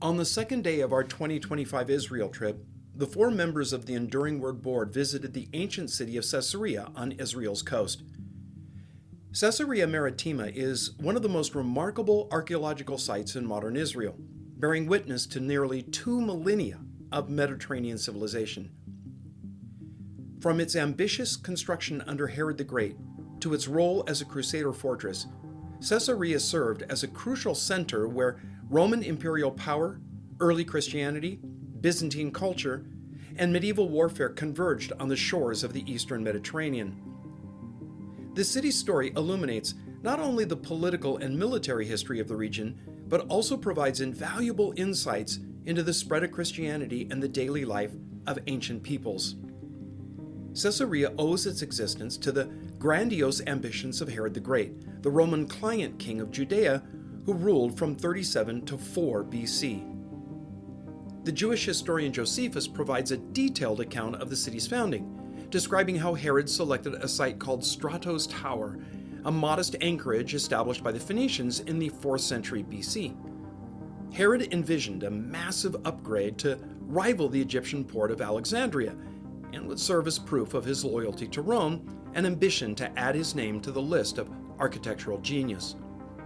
On the second day of our 2025 Israel trip, the four members of the Enduring Word Board visited the ancient city of Caesarea on Israel's coast. Caesarea Maritima is one of the most remarkable archaeological sites in modern Israel, bearing witness to nearly 2 millennia of Mediterranean civilization. From its ambitious construction under Herod the Great to its role as a crusader fortress, Caesarea served as a crucial center where Roman imperial power, early Christianity, Byzantine culture, and medieval warfare converged on the shores of the eastern Mediterranean. The city's story illuminates not only the political and military history of the region, but also provides invaluable insights into the spread of Christianity and the daily life of ancient peoples. Caesarea owes its existence to the grandiose ambitions of Herod the Great, the Roman client king of Judea, who ruled from 37 to 4 BC. The Jewish historian Josephus provides a detailed account of the city's founding, describing how Herod selected a site called Stratos Tower, a modest anchorage established by the Phoenicians in the 4th century BC. Herod envisioned a massive upgrade to rival the Egyptian port of Alexandria, and would serve as proof of his loyalty to Rome and ambition to add his name to the list of architectural genius.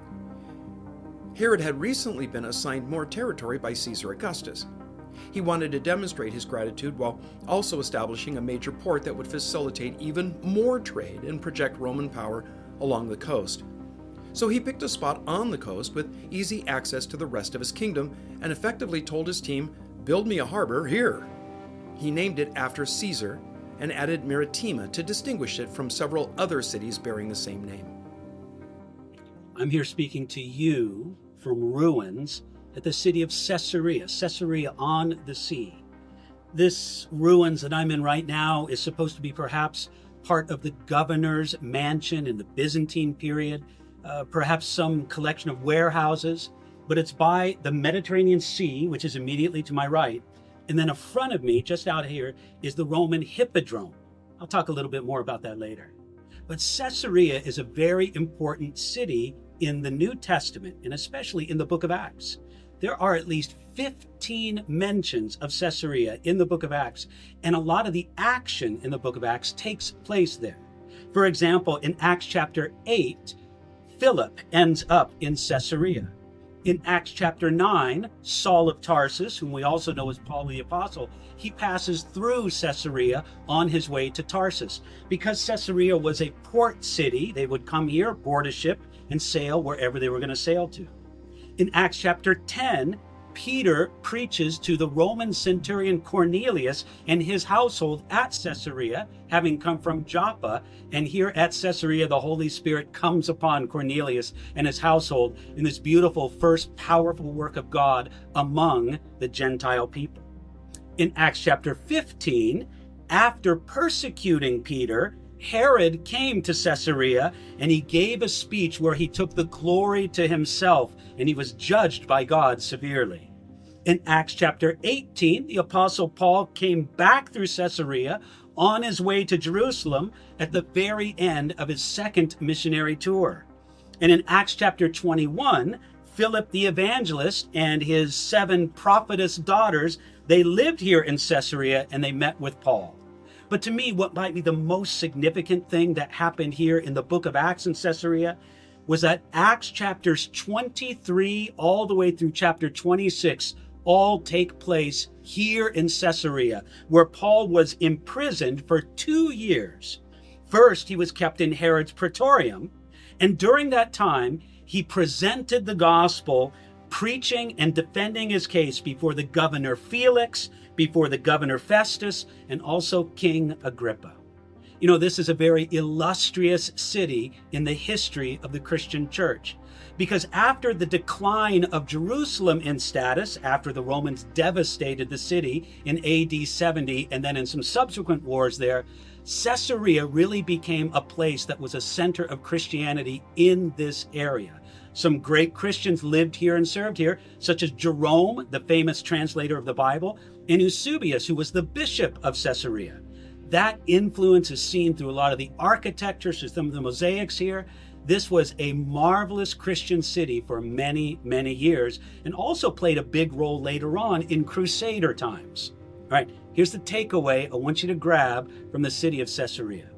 Herod had recently been assigned more territory by Caesar Augustus. He wanted to demonstrate his gratitude while also establishing a major port that would facilitate even more trade and project Roman power along the coast. So he picked a spot on the coast with easy access to the rest of his kingdom and effectively told his team, "Build me a harbor here." He named it after Caesar and added Maritima to distinguish it from several other cities bearing the same name. I'm here speaking to you from ruins at the city of Caesarea on the sea. This ruins that I'm in right now is supposed to be perhaps part of the governor's mansion in the Byzantine period, perhaps some collection of warehouses, but it's by the Mediterranean Sea, which is immediately to my right. And then in front of me, just out here, is the Roman Hippodrome. I'll talk a little bit more about that later. But Caesarea is a very important city in the New Testament, and especially in the book of Acts. There are at least 15 mentions of Caesarea in the book of Acts, and a lot of the action in the book of Acts takes place there. For example, in Acts chapter 8, Philip ends up in Caesarea. In Acts chapter 9, Saul of Tarsus, whom we also know as Paul the Apostle, he passes through Caesarea on his way to Tarsus. Because Caesarea was a port city, they would come here, board a ship, and sail wherever they were going to sail to. In Acts chapter 10, Peter preaches to the Roman centurion Cornelius and his household at Caesarea, having come from Joppa. And here at Caesarea, the Holy Spirit comes upon Cornelius and his household in this beautiful first powerful work of God among the Gentile people. In Acts chapter 15, after persecuting Peter, Herod came to Caesarea and he gave a speech where he took the glory to himself and he was judged by God severely. In Acts chapter 18, the Apostle Paul came back through Caesarea on his way to Jerusalem at the very end of his second missionary tour. And in Acts chapter 21, Philip the evangelist and his 7 prophetess daughters, they lived here in Caesarea and they met with Paul. But to me, what might be the most significant thing that happened here in the book of Acts in Caesarea was that Acts chapters 23 all the way through chapter 26 all take place here in Caesarea, where Paul was imprisoned for 2 years. First, he was kept in Herod's praetorium, and during that time, he presented the gospel, preaching and defending his case before the governor Felix, before the governor Festus, and also King Agrippa. You know, this is a very illustrious city in the history of the Christian church, because after the decline of Jerusalem in status, after the Romans devastated the city in AD 70, and then in some subsequent wars there, Caesarea really became a place that was a center of Christianity in this area. Some great Christians lived here and served here, such as Jerome, the famous translator of the Bible, and Eusebius, who was the bishop of Caesarea. That influence is seen through a lot of the architecture, so some of the mosaics here. This was a marvelous Christian city for many, many years, and also played a big role later on in Crusader times. All right, here's the takeaway I want you to grab from the city of Caesarea.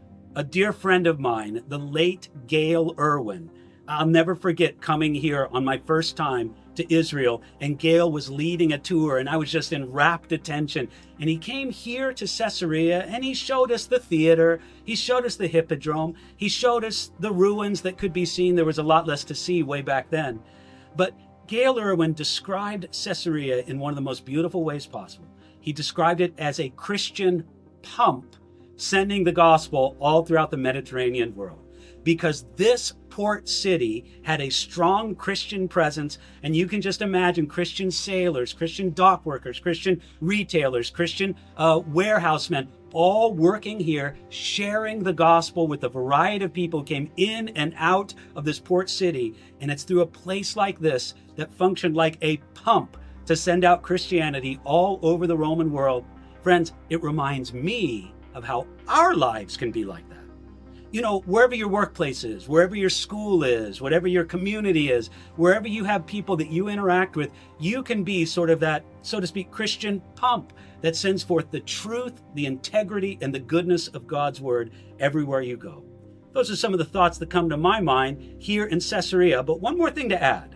A dear friend of mine, the late Gail Irwin, I'll never forget coming here on my first time to Israel, and Gail was leading a tour, and I was just in rapt attention. And he came here to Caesarea, and he showed us the theater, he showed us the hippodrome, he showed us the ruins that could be seen. There was a lot less to see way back then. But Gail Irwin described Caesarea in one of the most beautiful ways possible. He described it as a Christian pump sending the gospel all throughout the Mediterranean world, because this port city had a strong Christian presence. And you can just imagine Christian sailors, Christian dock workers, Christian retailers, Christian warehousemen, all working here, sharing the gospel with a variety of people who came in and out of this port city. And it's through a place like this that functioned like a pump to send out Christianity all over the Roman world. Friends, it reminds me of how our lives can be like that. You know, wherever your workplace is, wherever your school is, whatever your community is, wherever you have people that you interact with, you can be sort of that, so to speak, Christian pump that sends forth the truth, the integrity, and the goodness of God's word everywhere you go. Those are some of the thoughts that come to my mind here in Caesarea. But one more thing to add.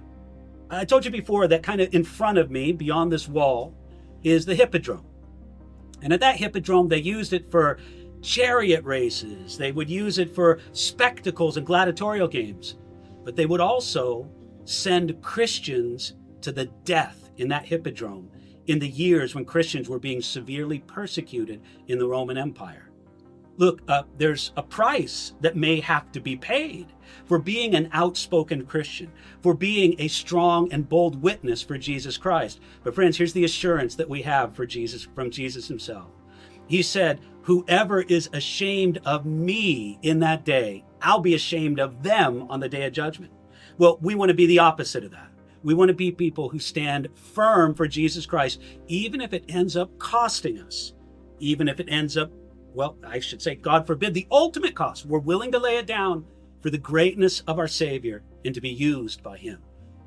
I told you before that kind of in front of me, beyond this wall, is the hippodrome. And at that hippodrome, they used it for chariot races. They would use it for spectacles and gladiatorial games. But they would also send Christians to the death in that hippodrome in the years when Christians were being severely persecuted in the Roman Empire. Look, there's a price that may have to be paid for being an outspoken Christian, for being a strong and bold witness for Jesus Christ. But friends, here's the assurance that we have from Jesus himself. He said, "Whoever is ashamed of me in that day, I'll be ashamed of them on the day of judgment." Well, we want to be the opposite of that. We want to be people who stand firm for Jesus Christ, even if it ends up costing us, even if it ends up, well, I should say, God forbid, the ultimate cost. We're willing to lay it down for the greatness of our Savior and to be used by him.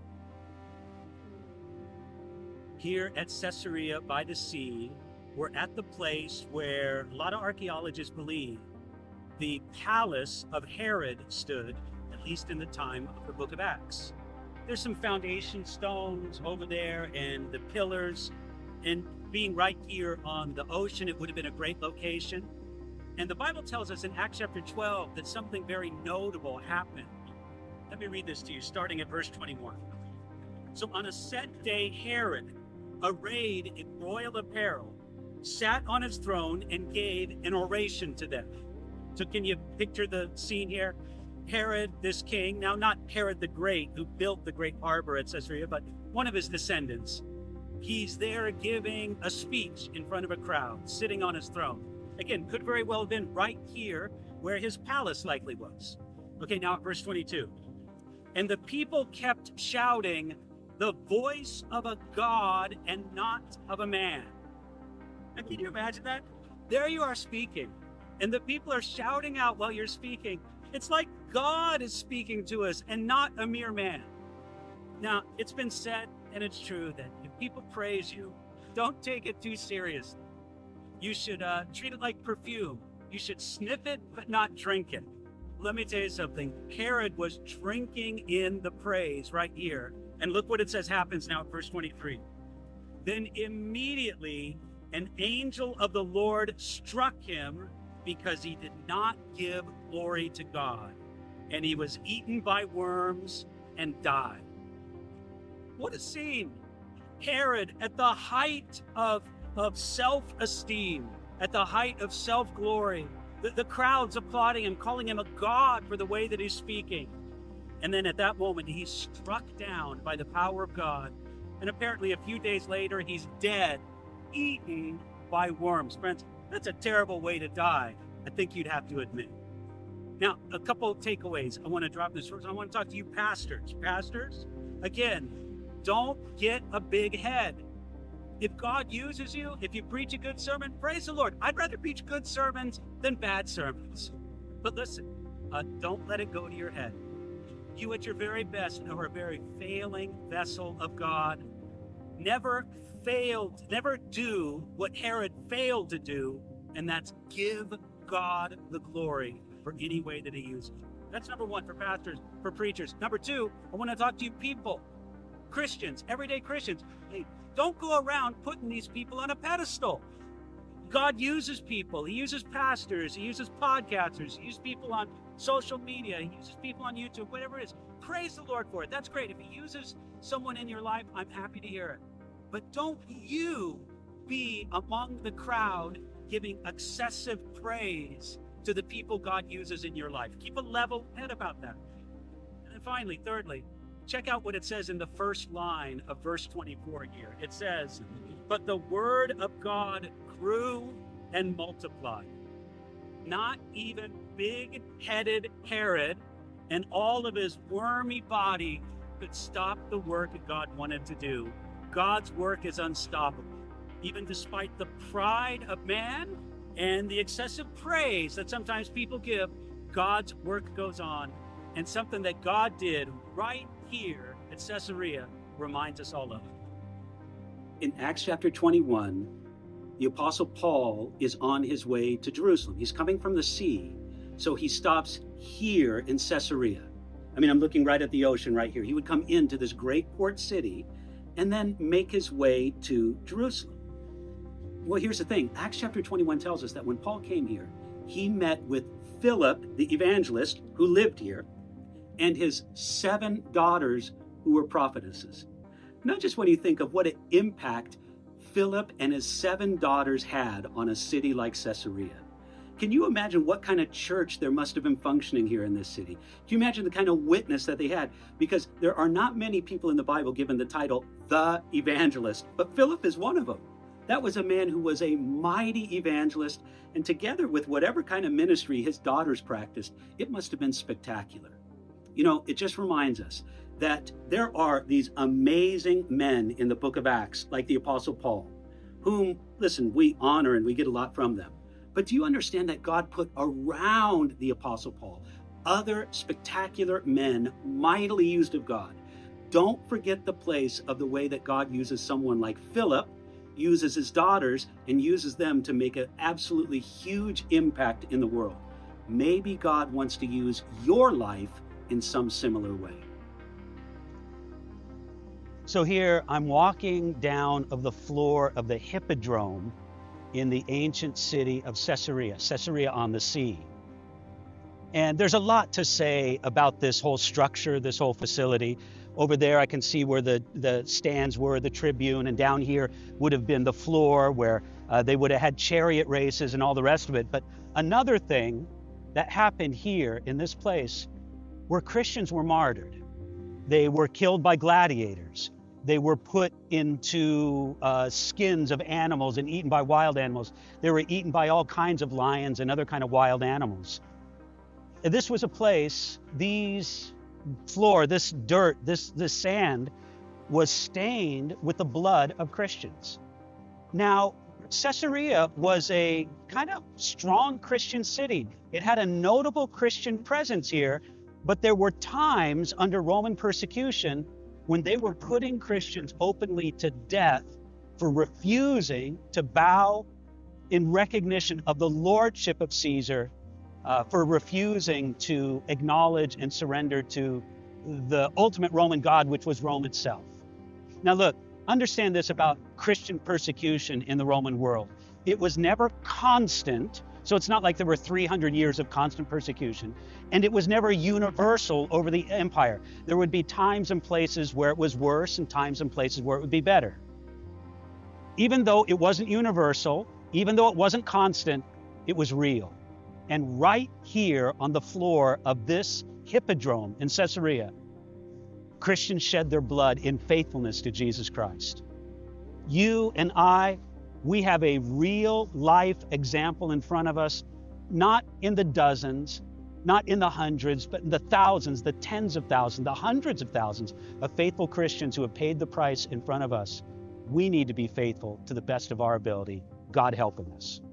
Here at Caesarea by the sea, we're at the place where a lot of archaeologists believe the palace of Herod stood, at least in the time of the book of Acts. There's some foundation stones over there and the pillars, and being right here on the ocean, it would have been a great location. And the Bible tells us in Acts chapter 12 that something very notable happened. Let me read this to you, starting at verse 21. So on a set day, Herod, arrayed in royal apparel, sat on his throne and gave an oration to them. So can you picture the scene here? Herod, this king, now not Herod the Great, who built the great harbor at Caesarea, but one of his descendants. He's there giving a speech in front of a crowd, sitting on his throne. Again, could very well have been right here where his palace likely was. Okay, now at verse 22. And the people kept shouting, "The voice of a God and not of a man." Now, can you imagine that? There you are speaking, and the people are shouting out while you're speaking. It's like God is speaking to us and not a mere man. Now, it's been said, and it's true, that if people praise you, don't take it too seriously. You should treat it like perfume. You should sniff it, but not drink it. Let me tell you something. Herod was drinking in the praise right here. And look what it says happens now at verse 23. Then immediately an angel of the Lord struck him because he did not give glory to God. And he was eaten by worms and died. What a scene. Herod, at the height of self-esteem, at the height of self-glory, the crowd's applauding him, calling him a god for the way that he's speaking. And then at that moment, he's struck down by the power of God. And apparently a few days later, he's dead, eaten by worms. Friends, that's a terrible way to die, I think you'd have to admit. Now, a couple of takeaways I want to drop this. First, I want to talk to you pastors. Pastors, again, don't get a big head. If God uses you, if you preach a good sermon, praise the Lord. I'd rather preach good sermons than bad sermons. But listen, don't let it go to your head. You at your very best are a very failing vessel of God. Never do what Herod failed to do, and that's give God the glory for any way that he uses. That's number one for pastors, for preachers. Number two, I want to talk to you people, Christians, everyday Christians. Hey, don't go around putting these people on a pedestal. God uses people. He uses pastors. He uses podcasters. He uses people on social media. He uses people on YouTube, whatever it is. Praise the Lord for it. That's great. If he uses someone in your life, I'm happy to hear it. But don't you be among the crowd giving excessive praise to the people God uses in your life. Keep a level head about that. And then finally, thirdly, check out what it says in the first line of verse 24 here. It says, "But the word of God grew and multiplied." Not even big-headed Herod and all of his wormy body could stop the work that God wanted to do. God's work is unstoppable. Even despite the pride of man and the excessive praise that sometimes people give, God's work goes on. And something that God did right here at Caesarea reminds us all of it. In Acts chapter 21, the Apostle Paul is on his way to Jerusalem. He's coming from the sea, so he stops here in Caesarea. I mean, I'm looking right at the ocean right here. He would come into this great port city and then make his way to Jerusalem. Well, here's the thing. Acts chapter 21 tells us that when Paul came here, he met with Philip, the evangelist, who lived here, and his 7 daughters who were prophetesses. Not just when you think of what an impact Philip and his 7 daughters had on a city like Caesarea. Can you imagine what kind of church there must have been functioning here in this city? Can you imagine the kind of witness that they had? Because there are not many people in the Bible given the title, the evangelist, but Philip is one of them. That was a man who was a mighty evangelist, and together with whatever kind of ministry his daughters practiced, it must have been spectacular. You know, it just reminds us that there are these amazing men in the book of Acts, like the Apostle Paul, whom, listen, we honor and we get a lot from them. But do you understand that God put around the Apostle Paul other spectacular men, mightily used of God? Don't forget the place of the way that God uses someone like Philip, uses his daughters, and uses them to make an absolutely huge impact in the world. Maybe God wants to use your life in some similar way. So here I'm walking down of the floor of the Hippodrome in the ancient city of Caesarea on the sea. And there's a lot to say about this whole structure, this whole facility. Over there I can see where the stands were, the tribune, and down here would have been the floor where they would have had chariot races and all the rest of it. But another thing that happened here in this place where Christians were martyred. They were killed by gladiators. They were put into skins of animals and eaten by wild animals. They were eaten by all kinds of lions and other kind of wild animals. And this was a place, these floor, this dirt, this sand was stained with the blood of Christians. Now, Caesarea was a kind of strong Christian city. It had a notable Christian presence here, but there were times under Roman persecution when they were putting Christians openly to death for refusing to bow in recognition of the lordship of Caesar, for refusing to acknowledge and surrender to the ultimate Roman God, which was Rome itself. Now look, understand this about Christian persecution in the Roman world. It was never constant, so it's not like there were 300 years of constant persecution, and it was never universal over the empire. There would be times and places where it was worse and times and places where it would be better. Even though it wasn't universal, even though it wasn't constant, it was real. And right here on the floor of this hippodrome in Caesarea, Christians shed their blood in faithfulness to Jesus Christ. You and I, we have a real life example in front of us, not in the dozens, not in the hundreds, but in the thousands, the tens of thousands, the hundreds of thousands of faithful Christians who have paid the price in front of us. We need to be faithful to the best of our ability, God helping us.